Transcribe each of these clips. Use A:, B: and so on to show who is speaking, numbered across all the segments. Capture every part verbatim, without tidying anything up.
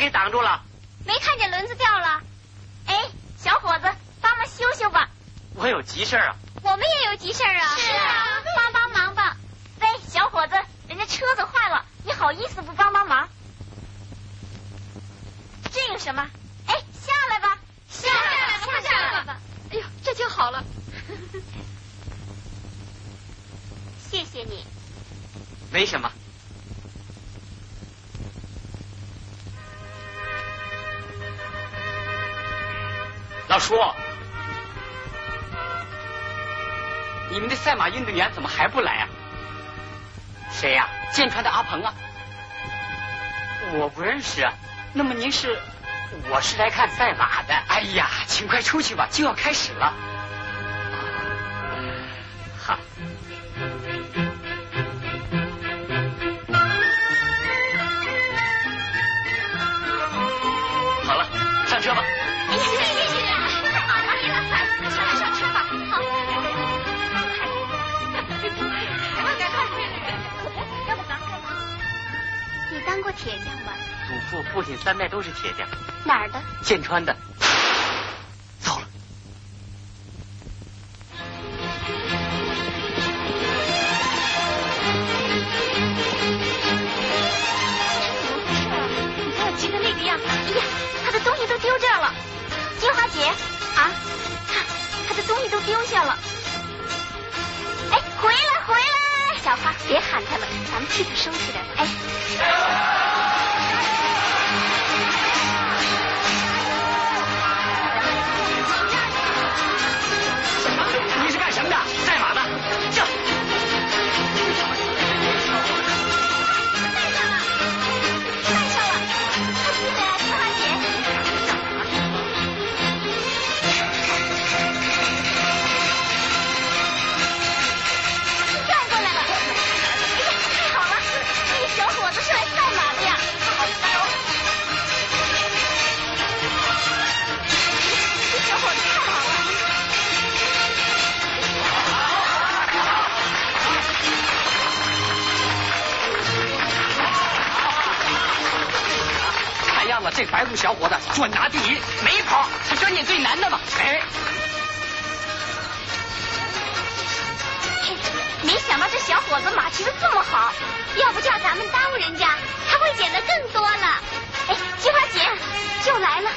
A: 给挡住了。
B: 没看见轮子掉了？哎，小伙子，帮忙修修吧。
A: 我有急事啊。
B: 我们也有急事啊。
C: 是啊，
B: 帮帮忙吧。喂，小伙子，人家车子坏了，你好意思不帮帮忙？这有什么？哎，下来吧，
C: 下来吧，快下来吧。哎呦，这就好了。
B: 谢谢你。
A: 没什么。老叔，你们的赛马运动员怎么还不来啊？谁呀、啊？剑川的阿鹏啊？我不认识啊。那么您是？我是来看赛马的。哎呀，请快出去吧，就要开始了。好。好了，上车吧。
B: 谢谢谢谢，太好了，你了，上来上车吧。好。赶快，要不赶快。你当过铁匠吧？
A: 祖父、父亲三代都是铁匠。
B: 哪儿的？
A: 剑川的。糟了。
B: 你看我急的那个样，哎呀，他的东西都丢这儿了。金华姐啊，看他的东西都丢下了。哎，回来回来，小花别喊他了，咱们替他收起来。哎。
A: 你是干什么的？赛马的。这。
B: 带上了，带上了，快进来啊，金华姐。转过来了。哎呀，太好了，这个小伙子是来赛马的呀。好，加油。这小伙子太好了。
A: 看样子这白胡小伙子专拿第一，没跑，他专捡最难的嘛。哎，
B: 没想到这小伙子马骑得这么好，要不叫咱们耽误人家，他会捡得更多了。哎，金花姐就来了。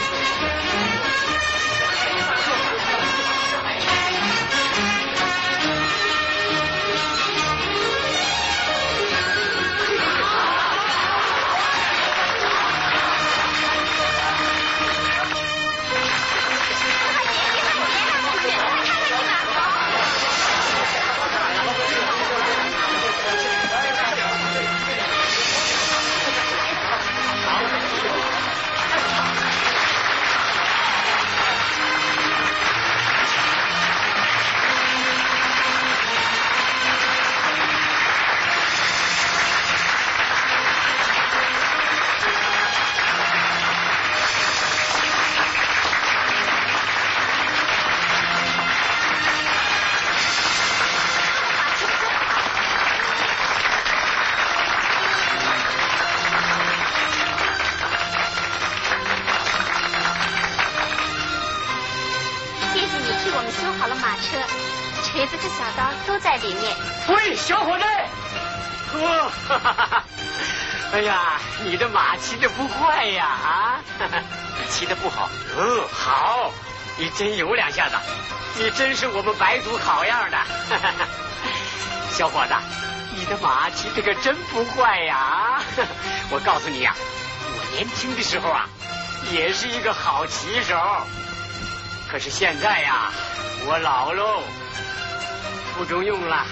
B: 锤子和小刀都在里面。
A: 喂，小伙子！哦，哈哈哈！哎呀，你的马骑得不坏呀啊！骑得不好，哦，好，你真有两下子，你真是我们白族好样的。小伙子，你的马骑得可真不坏呀！我告诉你呀、啊，我年轻的时候啊，也是一个好骑手，可是现在呀，我老喽。不中用了。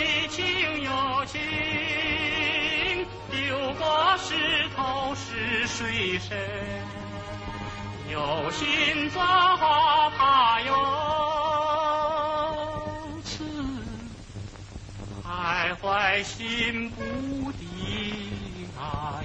D: 有情有情，丢过石头是水深，有心做怕有痴，徘徊心不定啊。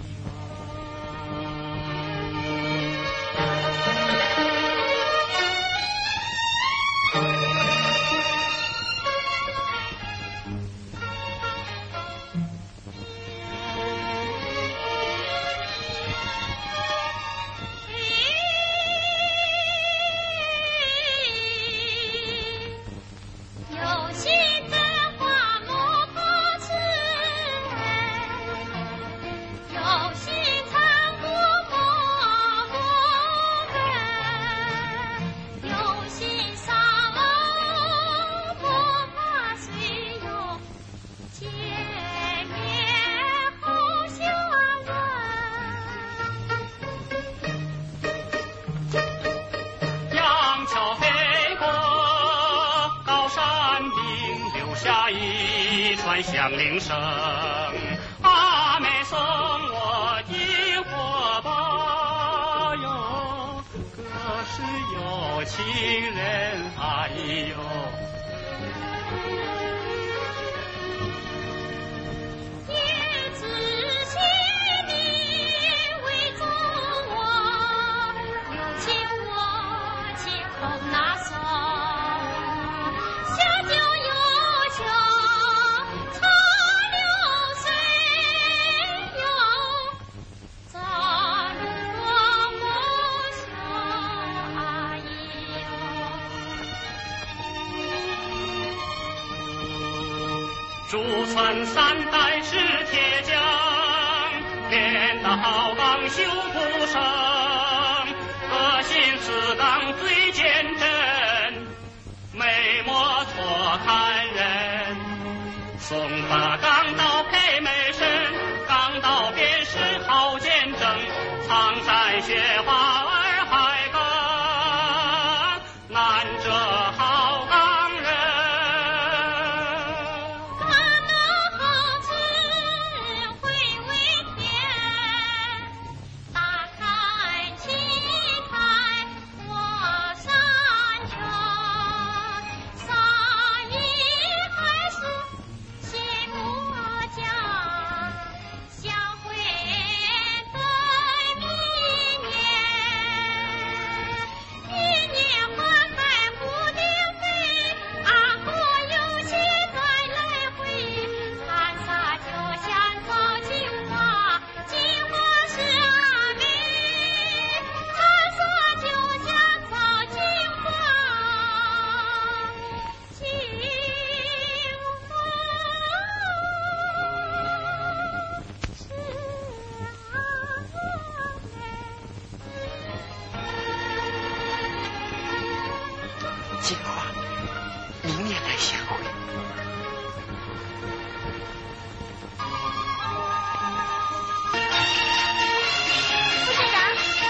D: 响铃声，阿妹送我的火把哟，可是有情人哎呦，
B: 也知心你为着我，有情我情空拿手，下酒有酒。
D: 竹村三代是铁匠，镰刀刚修不生，个性四刚最坚贞，美墨错看人。送把钢刀配美身，钢刀便是好见证，苍山雪花儿海钢，难遮好钢人。
A: 计划明年来相会。
B: 副社长，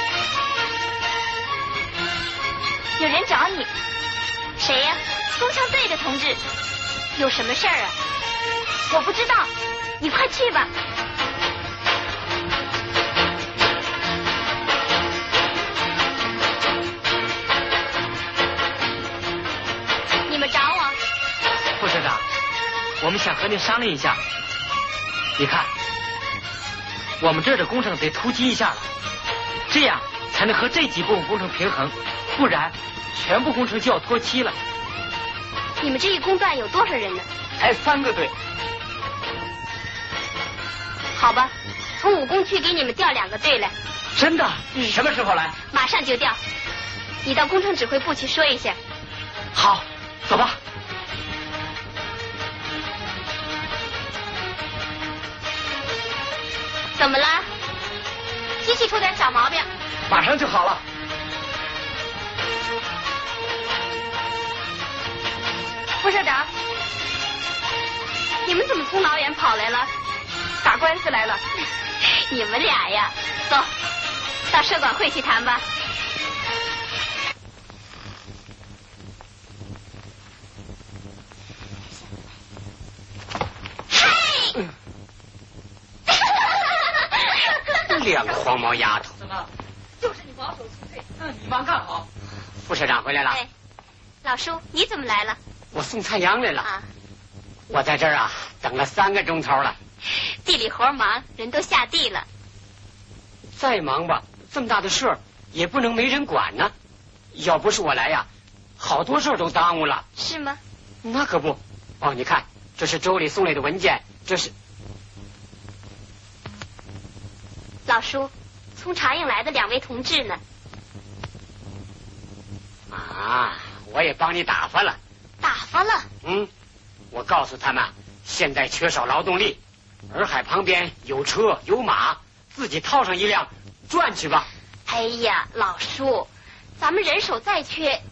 B: 有人找你。谁呀？工商队的同志。有什么事儿啊？我不知道，你快去吧。你们找我？
A: 副社长，我们想和您商量一下。你看，我们这儿的工程得突击一下了，这样才能和这几部分工程平衡，不然全部工程就要拖期了。
B: 你们这一工段有多少人呢？
A: 才三个队。
B: 好吧，从武工区给你们调两个队来。
A: 真的？
B: 嗯。
A: 什么时候来？
B: 马上就调。你到工程指挥部去说一下。
A: 好，走吧。
B: 怎么了？机器出点小毛病。
A: 马上就好了。
B: 副社长，你们怎么从老远跑来了？
C: 打官司来了。
B: 你们俩呀，走，到社管会去谈吧。
A: 两个黄毛丫头。
E: 怎么？就是你毛手粗脆，嗯，你忙干好。
A: 副社长回来了。
B: 哎，老叔，你怎么来了？
A: 我送菜秧来了。
B: 啊，
A: 我在这儿啊，等了三个钟头了。
B: 地里活忙，人都下地了。
A: 再忙吧，这么大的事儿也不能没人管呢。要不是我来呀，好多事儿都耽误了。
B: 是吗？
A: 那可不。哦，你看，这是州里送来的文件，这是。
B: 老叔，从茶营来的两位同志呢？
A: 啊，我也帮你打发了。
B: 打发了？
A: 嗯，我告诉他们，现在缺少劳动力，洱海旁边有车有马，自己套上一辆转去吧。
B: 哎呀，老叔，咱们人手再缺，